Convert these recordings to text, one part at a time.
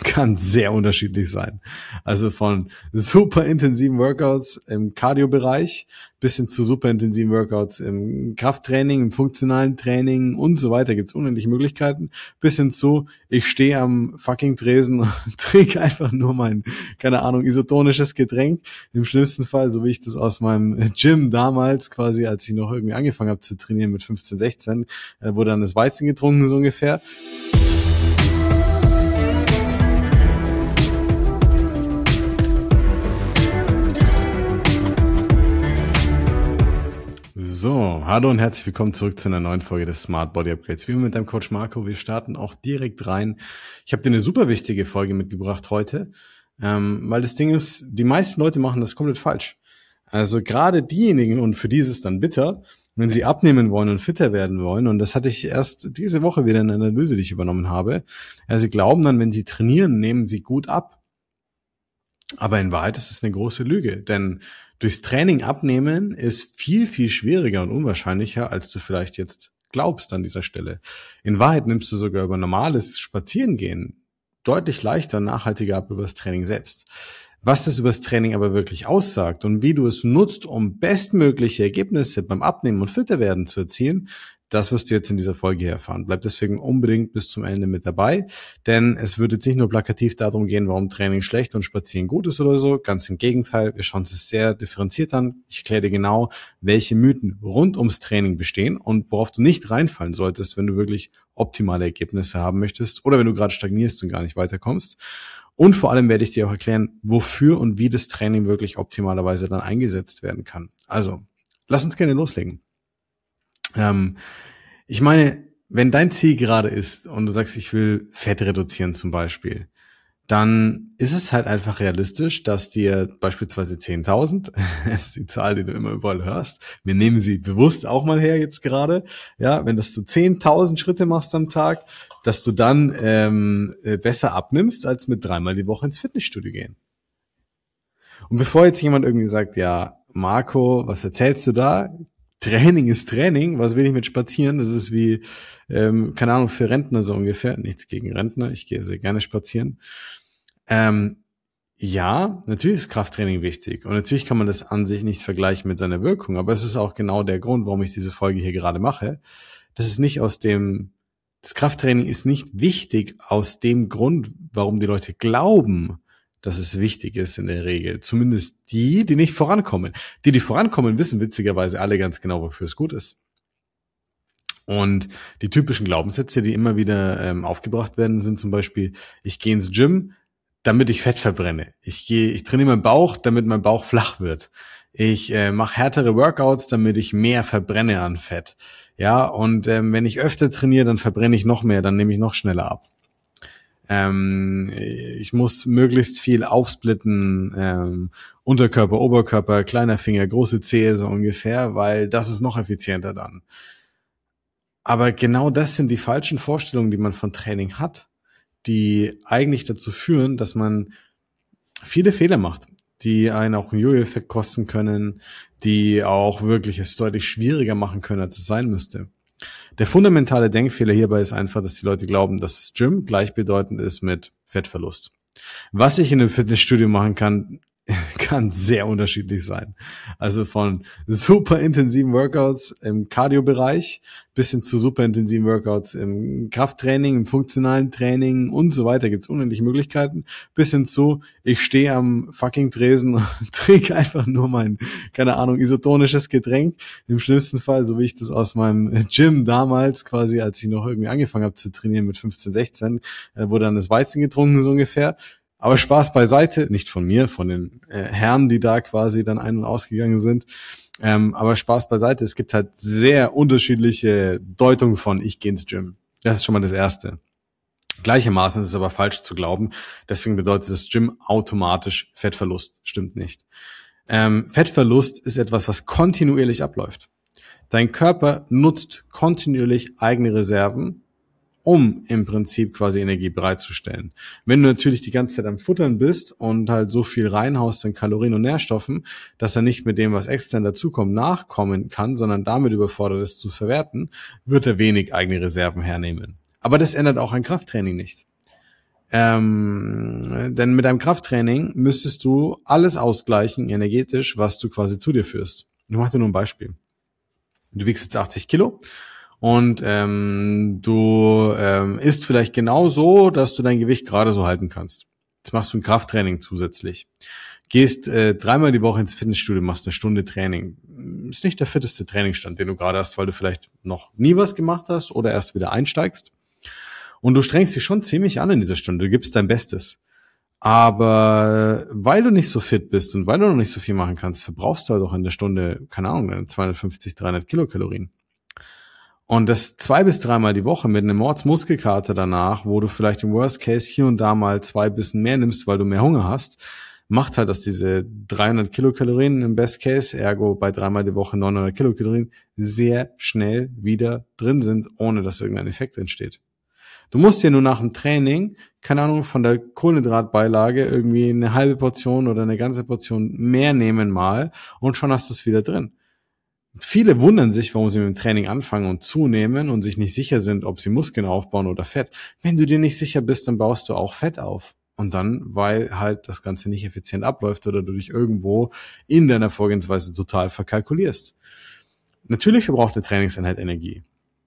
kann sehr unterschiedlich sein. Also von super intensiven Workouts im Cardio-Bereich bis hin zu super intensiven Workouts im Krafttraining, im funktionalen Training und so weiter gibt's unendliche Möglichkeiten. Bis hin zu, ich stehe am fucking Tresen und trinke einfach nur mein, keine Ahnung, isotonisches Getränk. Im schlimmsten Fall, so wie ich das aus meinem Gym damals quasi, als ich noch irgendwie angefangen habe zu trainieren mit 15, 16, wurde dann das Weizen getrunken so ungefähr. So, hallo und herzlich willkommen zurück zu einer neuen Folge des Smart Body Upgrades. Wie immer mit deinem Coach Marco. Wir starten auch direkt rein. Ich habe dir eine super wichtige Folge mitgebracht heute, weil das Ding ist, die meisten Leute machen das komplett falsch. Also gerade diejenigen, und für die ist es dann bitter, wenn sie abnehmen wollen und fitter werden wollen, und das hatte ich erst diese Woche wieder in einer Analyse, die ich übernommen habe. Also sie glauben dann, wenn sie trainieren, nehmen sie gut ab. Aber in Wahrheit ist es eine große Lüge, denn durchs Training abnehmen ist viel, viel schwieriger und unwahrscheinlicher, als du vielleicht jetzt glaubst an dieser Stelle. In Wahrheit nimmst du sogar über normales Spazierengehen deutlich leichter und nachhaltiger ab über das Training selbst. Was das über das Training aber wirklich aussagt und wie du es nutzt, um bestmögliche Ergebnisse beim Abnehmen und fitter werden zu erzielen, das wirst du jetzt in dieser Folge hier erfahren. Bleib deswegen unbedingt bis zum Ende mit dabei, denn es wird jetzt nicht nur plakativ darum gehen, warum Training schlecht und Spazieren gut ist oder so. Ganz im Gegenteil, wir schauen es sehr differenziert an. Ich erkläre dir genau, welche Mythen rund ums Training bestehen und worauf du nicht reinfallen solltest, wenn du wirklich optimale Ergebnisse haben möchtest oder wenn du gerade stagnierst und gar nicht weiterkommst. Und vor allem werde ich dir auch erklären, wofür und wie das Training wirklich optimalerweise dann eingesetzt werden kann. Also, lass uns gerne loslegen. Ich meine, wenn dein Ziel gerade ist und du sagst, ich will Fett reduzieren zum Beispiel, dann ist es halt einfach realistisch, dass dir beispielsweise 10.000, das ist die Zahl, die du immer überall hörst, wir nehmen sie bewusst auch mal her jetzt gerade, ja, wenn das du 10.000 Schritte machst am Tag, dass du dann besser abnimmst, als mit 3-mal die Woche ins Fitnessstudio gehen. Und bevor jetzt jemand irgendwie sagt, ja, Marco, was erzählst du da? Training ist Training, was will ich mit Spazieren? Das ist wie, keine Ahnung, für Rentner so ungefähr. Nichts gegen Rentner, ich gehe sehr gerne spazieren. Ja, natürlich ist Krafttraining wichtig und natürlich kann man das an sich nicht vergleichen mit seiner Wirkung, aber es ist auch genau der Grund, warum ich diese Folge hier gerade mache. Das Krafttraining ist nicht wichtig aus dem Grund, warum die Leute glauben, dass es wichtig ist in der Regel. Zumindest die nicht vorankommen. Die vorankommen, wissen witzigerweise alle ganz genau, wofür es gut ist. Und die typischen Glaubenssätze, die immer wieder aufgebracht werden, sind zum Beispiel, ich gehe ins Gym, damit ich Fett verbrenne. Ich trainiere meinen Bauch, damit mein Bauch flach wird. Ich mache härtere Workouts, damit ich mehr verbrenne an Fett. Ja, und wenn ich öfter trainiere, dann verbrenne ich noch mehr, dann nehme ich noch schneller ab. Ich muss möglichst viel aufsplitten, Unterkörper, Oberkörper, kleiner Finger, große Zehe so ungefähr, weil das ist noch effizienter dann. Aber genau das sind die falschen Vorstellungen, die man von Training hat, die eigentlich dazu führen, dass man viele Fehler macht, die einen auch einen Jojo-Effekt kosten können, die auch wirklich es deutlich schwieriger machen können, als es sein müsste. Der fundamentale Denkfehler hierbei ist einfach, dass die Leute glauben, dass das Gym gleichbedeutend ist mit Fettverlust. Was ich in einem Fitnessstudio machen kann sehr unterschiedlich sein. Also von super intensiven Workouts im Cardio-Bereich bis hin zu super intensiven Workouts im Krafttraining, im funktionalen Training und so weiter gibt's unendliche Möglichkeiten. Bis hin zu, ich stehe am fucking Tresen und trinke einfach nur mein, keine Ahnung, isotonisches Getränk. Im schlimmsten Fall, so wie ich das aus meinem Gym damals quasi, als ich noch irgendwie angefangen habe zu trainieren mit 15, 16, wurde dann das Weizen getrunken so ungefähr. Aber Spaß beiseite, nicht von mir, von den Herren, die da quasi dann ein- und ausgegangen sind. Aber Spaß beiseite, es gibt halt sehr unterschiedliche Deutungen von ich gehe ins Gym. Das ist schon mal das Erste. Gleichermaßen ist es aber falsch zu glauben, deswegen bedeutet das Gym automatisch Fettverlust. Stimmt nicht. Fettverlust ist etwas, was kontinuierlich abläuft. Dein Körper nutzt kontinuierlich eigene Reserven, um im Prinzip quasi Energie bereitzustellen. Wenn du natürlich die ganze Zeit am Futtern bist und halt so viel reinhaust an Kalorien und Nährstoffen, dass er nicht mit dem, was extern dazukommt, nachkommen kann, sondern damit überfordert ist zu verwerten, wird er wenig eigene Reserven hernehmen. Aber das ändert auch ein Krafttraining nicht. Denn mit deinem Krafttraining müsstest du alles ausgleichen, energetisch, was du quasi zu dir führst. Ich mache dir nur ein Beispiel. Du wiegst jetzt 80 Kilo und du isst vielleicht genau so, dass du dein Gewicht gerade so halten kannst. Jetzt machst du ein Krafttraining zusätzlich. Gehst 3-mal die Woche ins Fitnessstudio, machst eine Stunde Training. Ist nicht der fitteste Trainingsstand, den du gerade hast, weil du vielleicht noch nie was gemacht hast oder erst wieder einsteigst. Und du strengst dich schon ziemlich an in dieser Stunde, du gibst dein Bestes. Aber weil du nicht so fit bist und weil du noch nicht so viel machen kannst, verbrauchst du halt auch in der Stunde, keine Ahnung, 250, 300 Kilokalorien. Und das 2 bis 3-mal die Woche mit einem Mordsmuskelkater danach, wo du vielleicht im Worst Case hier und da mal 2 Bissen mehr nimmst, weil du mehr Hunger hast, macht halt, dass diese 300 Kilokalorien im Best Case, ergo bei 3-mal die Woche 900 Kilokalorien, sehr schnell wieder drin sind, ohne dass irgendein Effekt entsteht. Du musst dir nur nach dem Training, keine Ahnung, von der Kohlenhydratbeilage irgendwie eine halbe Portion oder eine ganze Portion mehr nehmen mal und schon hast du es wieder drin. Viele wundern sich, warum sie mit dem Training anfangen und zunehmen und sich nicht sicher sind, ob sie Muskeln aufbauen oder Fett. Wenn du dir nicht sicher bist, dann baust du auch Fett auf. Und dann, weil halt das Ganze nicht effizient abläuft oder du dich irgendwo in deiner Vorgehensweise total verkalkulierst. Natürlich verbraucht eine Trainingseinheit Energie.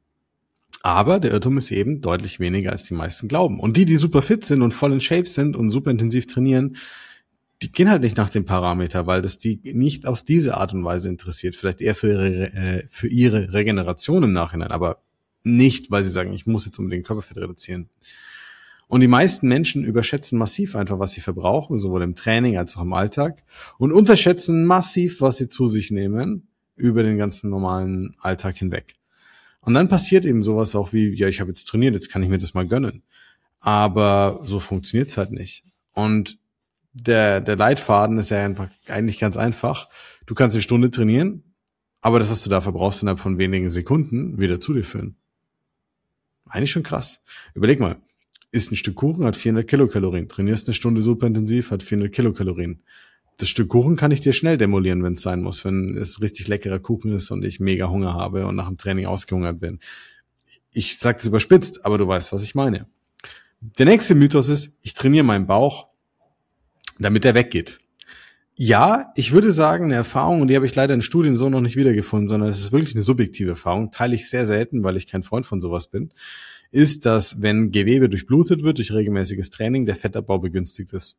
Aber der Irrtum ist eben deutlich weniger, als die meisten glauben. Und die super fit sind und voll in Shape sind und super intensiv trainieren, die gehen halt nicht nach dem Parameter, weil das die nicht auf diese Art und Weise interessiert. Vielleicht eher für ihre Regeneration im Nachhinein, aber nicht, weil sie sagen, ich muss jetzt unbedingt Körperfett reduzieren. Und die meisten Menschen überschätzen massiv einfach, was sie verbrauchen, sowohl im Training als auch im Alltag, und unterschätzen massiv, was sie zu sich nehmen, über den ganzen normalen Alltag hinweg. Und dann passiert eben sowas auch wie, ja, ich habe jetzt trainiert, jetzt kann ich mir das mal gönnen. Aber so funktioniert's halt nicht. Und der Leitfaden ist ja einfach eigentlich ganz einfach. Du kannst eine Stunde trainieren, aber das, was du da verbrauchst, innerhalb von wenigen Sekunden wieder zu dir führen. Eigentlich schon krass. Überleg mal, isst ein Stück Kuchen, hat 400 Kilokalorien. Trainierst eine Stunde super intensiv, hat 400 Kilokalorien. Das Stück Kuchen kann ich dir schnell demolieren, wenn es sein muss, wenn es richtig leckerer Kuchen ist und ich mega Hunger habe und nach dem Training ausgehungert bin. Ich sage das überspitzt, aber du weißt, was ich meine. Der nächste Mythos ist, ich trainiere meinen Bauch, damit er weggeht. Ja, ich würde sagen, eine Erfahrung, und die habe ich leider in Studien so noch nicht wiedergefunden, sondern es ist wirklich eine subjektive Erfahrung, teile ich sehr selten, weil ich kein Freund von sowas bin, ist, dass wenn Gewebe durchblutet wird durch regelmäßiges Training, der Fettabbau begünstigt ist.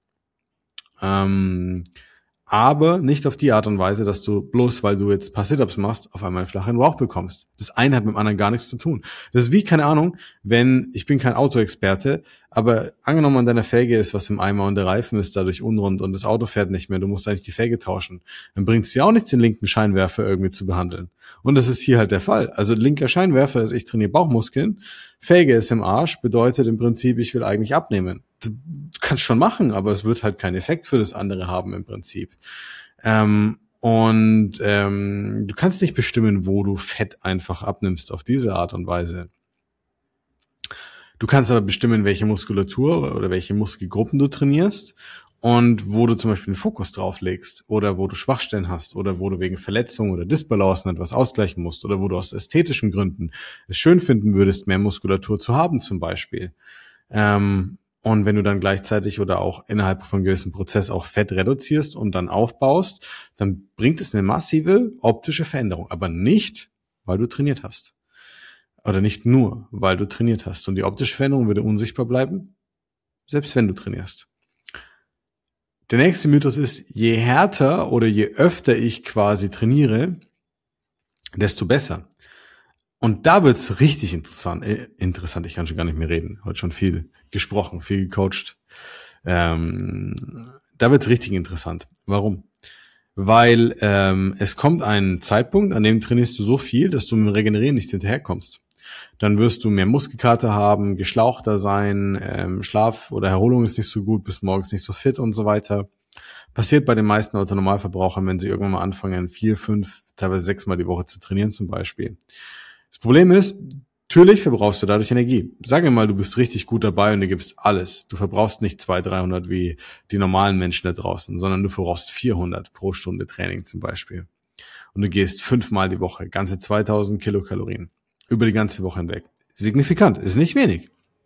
Aber nicht auf die Art und Weise, dass du bloß, weil du jetzt ein paar Sit-Ups machst, auf einmal einen flachen Bauch bekommst. Das eine hat mit dem anderen gar nichts zu tun. Das ist wie, keine Ahnung, ich bin kein Autoexperte, aber angenommen an deiner Felge ist was im Eimer und der Reifen ist dadurch unrund und das Auto fährt nicht mehr, du musst eigentlich die Felge tauschen. Dann bringt es dir auch nichts, den linken Scheinwerfer irgendwie zu behandeln. Und das ist hier halt der Fall. Also linker Scheinwerfer ist, ich trainiere Bauchmuskeln, Felge ist im Arsch, bedeutet im Prinzip, ich will eigentlich abnehmen. Du kannst schon machen, aber es wird halt keinen Effekt für das andere haben im Prinzip. Du kannst nicht bestimmen, wo du Fett einfach abnimmst auf diese Art und Weise. Du kannst aber bestimmen, welche Muskulatur oder welche Muskelgruppen du trainierst und wo du zum Beispiel den Fokus drauf legst oder wo du Schwachstellen hast oder wo du wegen Verletzungen oder Disbalancen etwas ausgleichen musst oder wo du aus ästhetischen Gründen es schön finden würdest, mehr Muskulatur zu haben zum Beispiel. Und wenn du dann gleichzeitig oder auch innerhalb von einem gewissen Prozess auch Fett reduzierst und dann aufbaust, dann bringt es eine massive optische Veränderung, aber nicht, weil du trainiert hast. Oder nicht nur, weil du trainiert hast. Und die optische Veränderung würde unsichtbar bleiben, selbst wenn du trainierst. Der nächste Mythos ist, je härter oder je öfter ich quasi trainiere, desto besser. Und da wird's richtig interessant. Ich kann schon gar nicht mehr reden. Heute schon viel gesprochen, viel gecoacht. Da wird's richtig interessant. Warum? Weil es kommt ein Zeitpunkt, an dem trainierst du so viel, dass du mit dem Regenerieren nicht hinterherkommst. Dann wirst du mehr Muskelkater haben, geschlauchter sein, Schlaf oder Erholung ist nicht so gut, bist morgens nicht so fit und so weiter. Passiert bei den meisten Autonormalverbrauchern, wenn sie irgendwann mal anfangen, 4, 5, teilweise 6 Mal die Woche zu trainieren zum Beispiel. Das Problem ist, natürlich verbrauchst du dadurch Energie. Sagen wir mal, du bist richtig gut dabei und du gibst alles. Du verbrauchst nicht 200, 300 wie die normalen Menschen da draußen, sondern du verbrauchst 400 pro Stunde Training zum Beispiel. Und du gehst 5 Mal die Woche, ganze 2000 Kilokalorien. Über die ganze Woche hinweg. Signifikant, ist nicht wenig.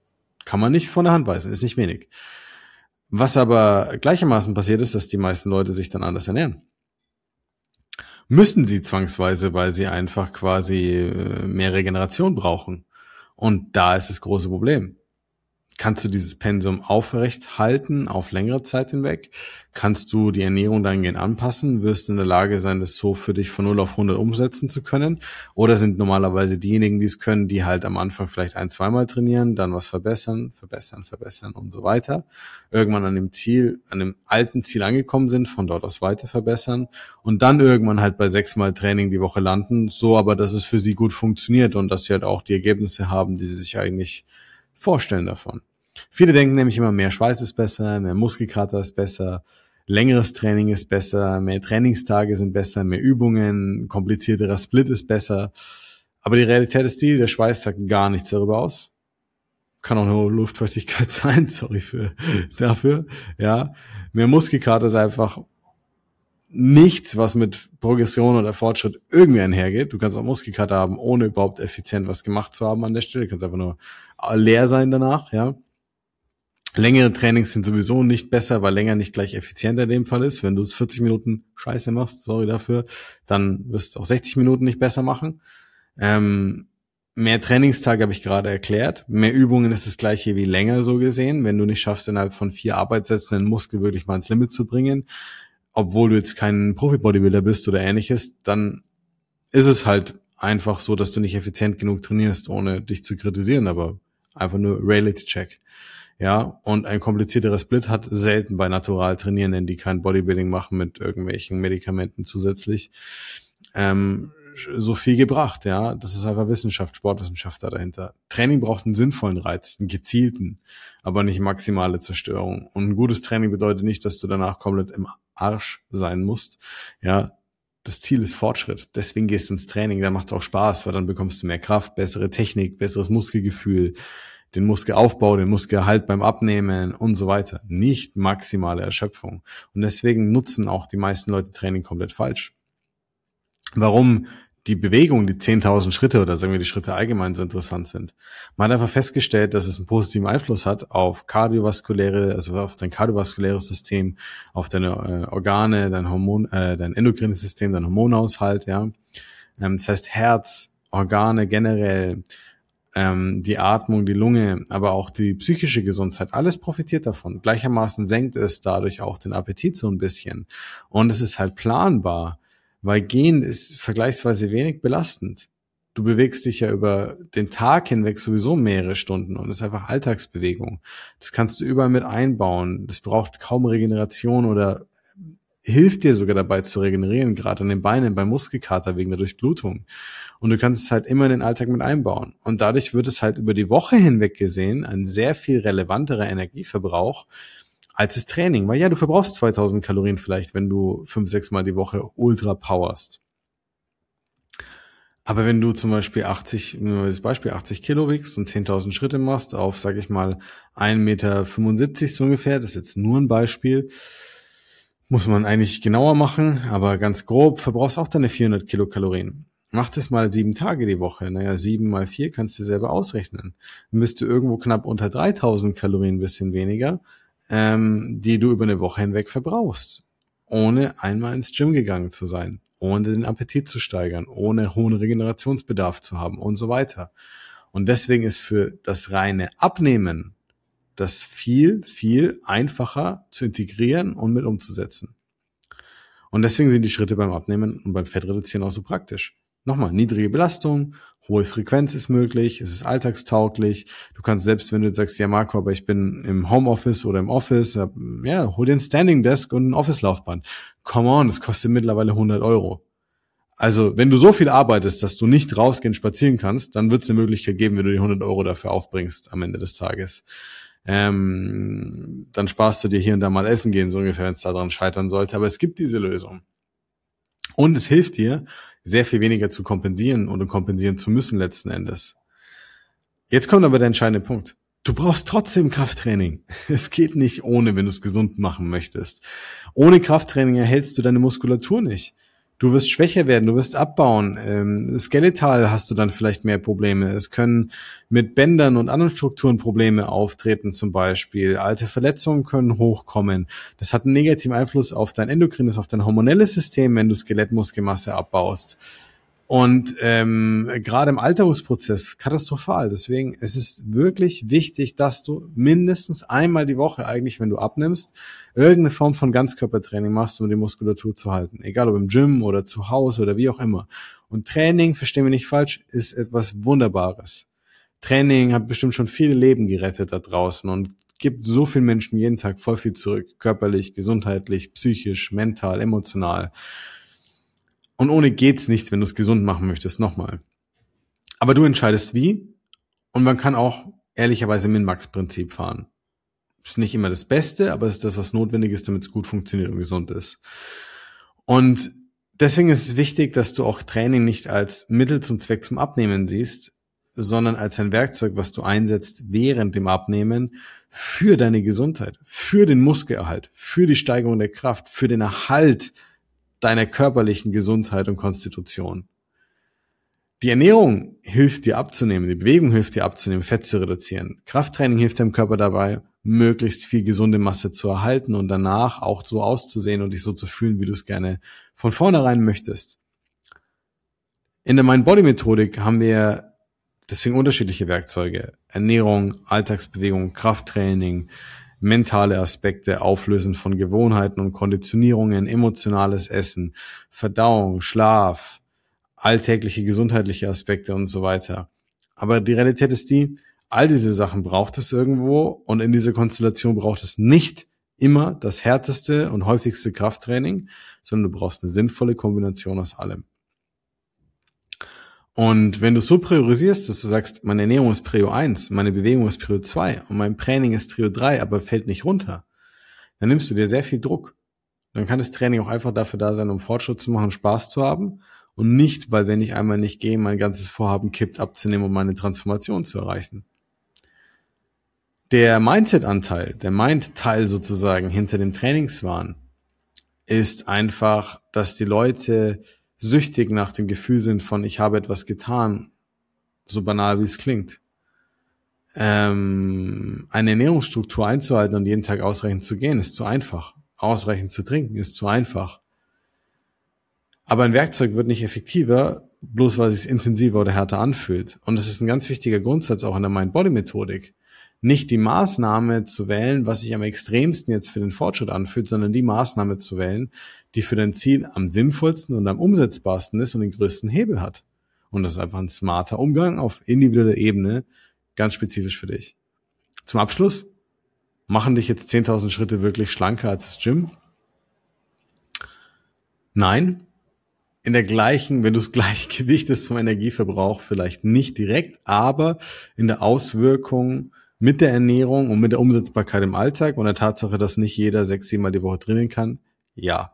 Kann man nicht von der Hand weisen, ist nicht wenig. Was aber gleichermaßen passiert ist, dass die meisten Leute sich dann anders ernähren. Müssen sie zwangsweise, weil sie einfach quasi mehr Regeneration brauchen. Und da ist das große Problem. Kannst du dieses Pensum aufrecht halten auf längere Zeit hinweg? Kannst du die Ernährung dahingehend anpassen? Wirst du in der Lage sein, das so für dich von 0 auf 100 umsetzen zu können? Oder sind normalerweise diejenigen, die es können, die halt am Anfang vielleicht 1-2 Mal trainieren, dann was verbessern und so weiter. Irgendwann an dem alten Ziel angekommen sind, von dort aus weiter verbessern und dann irgendwann halt bei 6 Mal Training die Woche landen, so aber, dass es für sie gut funktioniert und dass sie halt auch die Ergebnisse haben, die sie sich eigentlich vorstellen davon. Viele denken nämlich immer, mehr Schweiß ist besser, mehr Muskelkater ist besser, längeres Training ist besser, mehr Trainingstage sind besser, mehr Übungen, komplizierterer Split ist besser. Aber die Realität ist die, der Schweiß sagt gar nichts darüber aus. Kann auch nur Luftfeuchtigkeit sein, sorry dafür. Ja, mehr Muskelkater ist einfach nichts, was mit Progression oder Fortschritt irgendwie einhergeht. Du kannst auch Muskelkater haben, ohne überhaupt effizient was gemacht zu haben an der Stelle. Du kannst einfach nur leer sein danach, ja. Längere Trainings sind sowieso nicht besser, weil länger nicht gleich effizienter in dem Fall ist. Wenn du es 40 Minuten Scheiße machst, sorry dafür, dann wirst du auch 60 Minuten nicht besser machen. Mehr Trainingstage habe ich gerade erklärt. Mehr Übungen ist das gleiche wie länger so gesehen. Wenn du nicht schaffst, innerhalb von 4 Arbeitssätzen den Muskel wirklich mal ins Limit zu bringen, obwohl du jetzt kein Profi-Bodybuilder bist oder ähnliches, dann ist es halt einfach so, dass du nicht effizient genug trainierst, ohne dich zu kritisieren, aber einfach nur Reality-Check. Ja, und ein komplizierterer Split hat selten bei natural Trainierenden, die kein Bodybuilding machen mit irgendwelchen Medikamenten zusätzlich, so viel gebracht, ja. Das ist einfach Wissenschaft, Sportwissenschaft da dahinter. Training braucht einen sinnvollen Reiz, einen gezielten, aber nicht maximale Zerstörung. Und ein gutes Training bedeutet nicht, dass du danach komplett im Arsch sein musst, ja. Das Ziel ist Fortschritt. Deswegen gehst du ins Training, dann macht es auch Spaß, weil dann bekommst du mehr Kraft, bessere Technik, besseres Muskelgefühl, den Muskelaufbau, den Muskelerhalt beim Abnehmen und so weiter. Nicht maximale Erschöpfung. Und deswegen nutzen auch die meisten Leute Training komplett falsch. Warum die Bewegung, die 10.000 Schritte oder sagen wir die Schritte allgemein so interessant sind? Man hat einfach festgestellt, dass es einen positiven Einfluss hat auf also auf dein kardiovaskuläres System, auf deine Organe, dein endokrines System, dein Hormonhaushalt, ja. Das heißt Herz, Organe generell, die Atmung, die Lunge, aber auch die psychische Gesundheit, alles profitiert davon. Gleichermaßen senkt es dadurch auch den Appetit so ein bisschen. Und es ist halt planbar, weil Gehen ist vergleichsweise wenig belastend. Du bewegst dich ja über den Tag hinweg sowieso mehrere Stunden und es ist einfach Alltagsbewegung. Das kannst du überall mit einbauen. Das braucht kaum Regeneration oder hilft dir sogar dabei zu regenerieren, gerade an den Beinen beim Muskelkater wegen der Durchblutung. Und du kannst es halt immer in den Alltag mit einbauen. Und dadurch wird es halt über die Woche hinweg gesehen ein sehr viel relevanterer Energieverbrauch als das Training. Weil ja, du verbrauchst 2000 Kalorien vielleicht, wenn du 5-6 Mal die Woche ultra powerst. Aber wenn du zum Beispiel 80 Kilo wiegst und 10.000 Schritte machst auf, sag ich mal, 1,75 Meter so ungefähr, das ist jetzt nur ein Beispiel, muss man eigentlich genauer machen, aber ganz grob verbrauchst auch deine 400 Kilokalorien. Mach das mal 7 Tage die Woche. 7 mal 4 kannst du selber ausrechnen. Dann bist du irgendwo knapp unter 3.000 Kalorien, ein bisschen weniger, die du über eine Woche hinweg verbrauchst. Ohne einmal ins Gym gegangen zu sein, ohne den Appetit zu steigern, ohne hohen Regenerationsbedarf zu haben und so weiter. Und deswegen ist für das reine Abnehmen das viel, viel einfacher zu integrieren und mit umzusetzen. Und deswegen sind die Schritte beim Abnehmen und beim Fettreduzieren auch so praktisch. Nochmal, niedrige Belastung, hohe Frequenz ist möglich, es ist alltagstauglich. Du kannst selbst, wenn du sagst, ja Marco, aber ich bin im Homeoffice oder im Office, ja, hol dir ein Standing Desk und ein Office-Laufband. Come on, das kostet mittlerweile 100 Euro. Also, wenn du so viel arbeitest, dass du nicht rausgehen, spazieren kannst, dann wird es eine Möglichkeit geben, wenn du die 100 Euro dafür aufbringst am Ende des Tages. Dann sparst du dir hier und da mal essen gehen, so ungefähr, wenn es daran scheitern sollte. Aber es gibt diese Lösung. Und es hilft dir, sehr viel weniger zu kompensieren oder kompensieren zu müssen letzten Endes. Jetzt kommt aber der entscheidende Punkt. Du brauchst trotzdem Krafttraining. Es geht nicht ohne, wenn du es gesund machen möchtest. Ohne Krafttraining erhältst du deine Muskulatur nicht. Du wirst schwächer werden, du wirst abbauen. Skeletal hast du dann vielleicht mehr Probleme. Es können mit Bändern und anderen Strukturen Probleme auftreten zum Beispiel. Alte Verletzungen können hochkommen. Das hat einen negativen Einfluss auf dein endokrines, auf dein hormonelles System, wenn du Skelettmuskelmasse abbaust. Und gerade im Alterungsprozess katastrophal. Deswegen ist es wirklich wichtig, dass du mindestens einmal die Woche eigentlich, wenn du abnimmst, irgendeine Form von Ganzkörpertraining machst, um die Muskulatur zu halten. Egal ob im Gym oder zu Hause oder wie auch immer. Und Training, verstehen wir nicht falsch, ist etwas Wunderbares. Training hat bestimmt schon viele Leben gerettet da draußen und gibt so vielen Menschen jeden Tag voll viel zurück. Körperlich, gesundheitlich, psychisch, mental, emotional. Und ohne geht's nicht, wenn du es gesund machen möchtest, nochmal. Aber du entscheidest wie, und man kann auch ehrlicherweise Min-Max-Prinzip fahren. Ist nicht immer das Beste, aber es ist das, was notwendig ist, damit es gut funktioniert und gesund ist. Und deswegen ist es wichtig, dass du auch Training nicht als Mittel zum Zweck zum Abnehmen siehst, sondern als ein Werkzeug, was du einsetzt während dem Abnehmen für deine Gesundheit, für den Muskelerhalt, für die Steigerung der Kraft, für den Erhalt deiner körperlichen Gesundheit und Konstitution. Die Ernährung hilft dir abzunehmen, die Bewegung hilft dir abzunehmen, Fett zu reduzieren. Krafttraining hilft deinem Körper dabei, möglichst viel gesunde Masse zu erhalten und danach auch so auszusehen und dich so zu fühlen, wie du es gerne von vornherein möchtest. In der Mind-Body-Methodik haben wir deswegen unterschiedliche Werkzeuge. Ernährung, Alltagsbewegung, Krafttraining, mentale Aspekte, Auflösen von Gewohnheiten und Konditionierungen, emotionales Essen, Verdauung, Schlaf, alltägliche gesundheitliche Aspekte und so weiter. Aber die Realität ist die, all diese Sachen braucht es irgendwo und in dieser Konstellation braucht es nicht immer das härteste und häufigste Krafttraining, sondern du brauchst eine sinnvolle Kombination aus allem. Und wenn du so priorisierst, dass du sagst, meine Ernährung ist Prio 1, meine Bewegung ist Prio 2 und mein Training ist Prio 3, aber fällt nicht runter, dann nimmst du dir sehr viel Druck. Dann kann das Training auch einfach dafür da sein, um Fortschritt zu machen, Spaß zu haben und nicht, weil wenn ich einmal nicht gehe, mein ganzes Vorhaben kippt, abzunehmen, um meine Transformation zu erreichen. Der Mindset-Anteil, der Mind-Teil sozusagen hinter dem Trainingswahn ist einfach, dass die Leute süchtig nach dem Gefühl sind von, ich habe etwas getan, so banal wie es klingt. Eine Ernährungsstruktur einzuhalten und jeden Tag ausreichend zu gehen, ist zu einfach. Ausreichend zu trinken, ist zu einfach. Aber ein Werkzeug wird nicht effektiver, bloß weil es sich intensiver oder härter anfühlt. Und das ist ein ganz wichtiger Grundsatz auch in der Mind-Body-Methodik. Nicht die Maßnahme zu wählen, was sich am extremsten jetzt für den Fortschritt anfühlt, sondern die Maßnahme zu wählen, die für dein Ziel am sinnvollsten und am umsetzbarsten ist und den größten Hebel hat. Und das ist einfach ein smarter Umgang auf individueller Ebene, ganz spezifisch für dich. Zum Abschluss, machen dich jetzt 10.000 Schritte wirklich schlanker als das Gym? Nein. In der gleichen, wenn du das Gleichgewicht vom Energieverbrauch vielleicht nicht direkt, aber in der Auswirkung mit der Ernährung und mit der Umsetzbarkeit im Alltag und der Tatsache, dass nicht jeder 6-7 Mal die Woche trainieren kann, ja.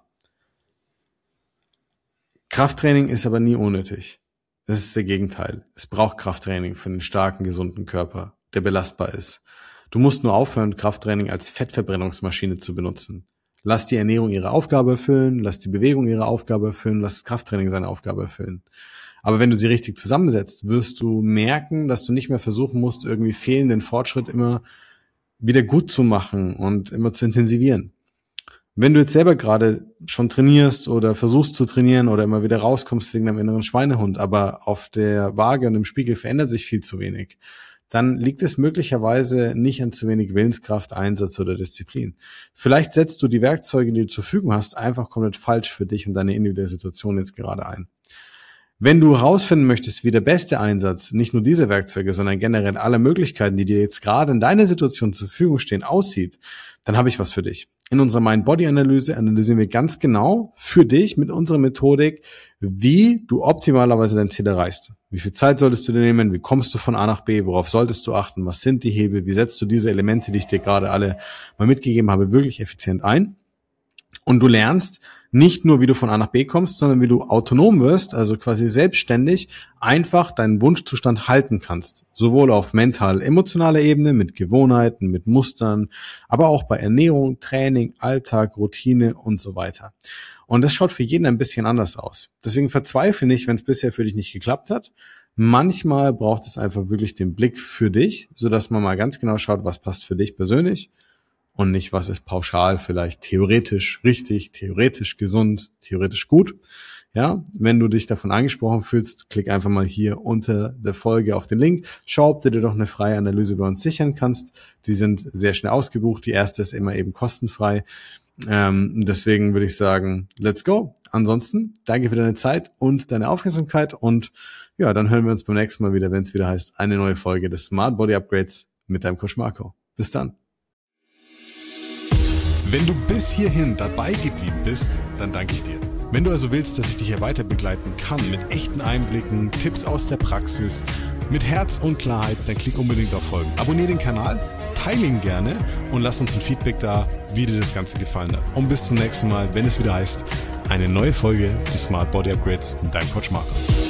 Krafttraining ist aber nie unnötig. Das ist der Gegenteil. Es braucht Krafttraining für einen starken, gesunden Körper, der belastbar ist. Du musst nur aufhören, Krafttraining als Fettverbrennungsmaschine zu benutzen. Lass die Ernährung ihre Aufgabe erfüllen, lass die Bewegung ihre Aufgabe erfüllen, lass das Krafttraining seine Aufgabe erfüllen. Aber wenn du sie richtig zusammensetzt, wirst du merken, dass du nicht mehr versuchen musst, irgendwie fehlenden Fortschritt immer wieder gut zu machen und immer zu intensivieren. Wenn du jetzt selber gerade schon trainierst oder versuchst zu trainieren oder immer wieder rauskommst wegen deinem inneren Schweinehund, aber auf der Waage und im Spiegel verändert sich viel zu wenig, dann liegt es möglicherweise nicht an zu wenig Willenskraft, Einsatz oder Disziplin. Vielleicht setzt du die Werkzeuge, die du zur Verfügung hast, einfach komplett falsch für dich und deine individuelle Situation jetzt gerade ein. Wenn du herausfinden möchtest, wie der beste Einsatz nicht nur dieser Werkzeuge, sondern generell aller Möglichkeiten, die dir jetzt gerade in deiner Situation zur Verfügung stehen, aussieht, dann habe ich was für dich. In unserer Mind-Body-Analyse analysieren wir ganz genau für dich mit unserer Methodik, wie du optimalerweise dein Ziel erreichst. Wie viel Zeit solltest du dir nehmen? Wie kommst du von A nach B? Worauf solltest du achten? Was sind die Hebel? Wie setzt du diese Elemente, die ich dir gerade alle mal mitgegeben habe, wirklich effizient ein? Und du lernst, nicht nur, wie du von A nach B kommst, sondern wie du autonom wirst, also quasi selbstständig, einfach deinen Wunschzustand halten kannst. Sowohl auf mental-emotionaler Ebene, mit Gewohnheiten, mit Mustern, aber auch bei Ernährung, Training, Alltag, Routine und so weiter. Und das schaut für jeden ein bisschen anders aus. Deswegen verzweifle nicht, wenn es bisher für dich nicht geklappt hat. Manchmal braucht es einfach wirklich den Blick für dich, sodass man mal ganz genau schaut, was passt für dich persönlich und nicht, was ist pauschal vielleicht theoretisch richtig, theoretisch gesund, theoretisch gut. Ja, wenn du dich davon angesprochen fühlst, klick einfach mal hier unter der Folge auf den Link. Schau, ob du dir doch eine freie Analyse bei uns sichern kannst. Die sind sehr schnell ausgebucht. Die erste ist immer eben kostenfrei. Deswegen würde ich sagen, let's go. Ansonsten, danke für deine Zeit und deine Aufmerksamkeit und ja, dann hören wir uns beim nächsten Mal wieder, wenn es wieder heißt, eine neue Folge des Smart Body Upgrades mit deinem Coach Marco. Bis dann. Wenn du bis hierhin dabei geblieben bist, dann danke ich dir. Wenn du also willst, dass ich dich hier weiter begleiten kann mit echten Einblicken, Tipps aus der Praxis, mit Herz und Klarheit, dann klick unbedingt auf Folgen. Abonnier den Kanal, teile ihn gerne und lass uns ein Feedback da, wie dir das Ganze gefallen hat. Und bis zum nächsten Mal, wenn es wieder heißt, eine neue Folge des Smart Body Upgrades mit deinem Coach Marco.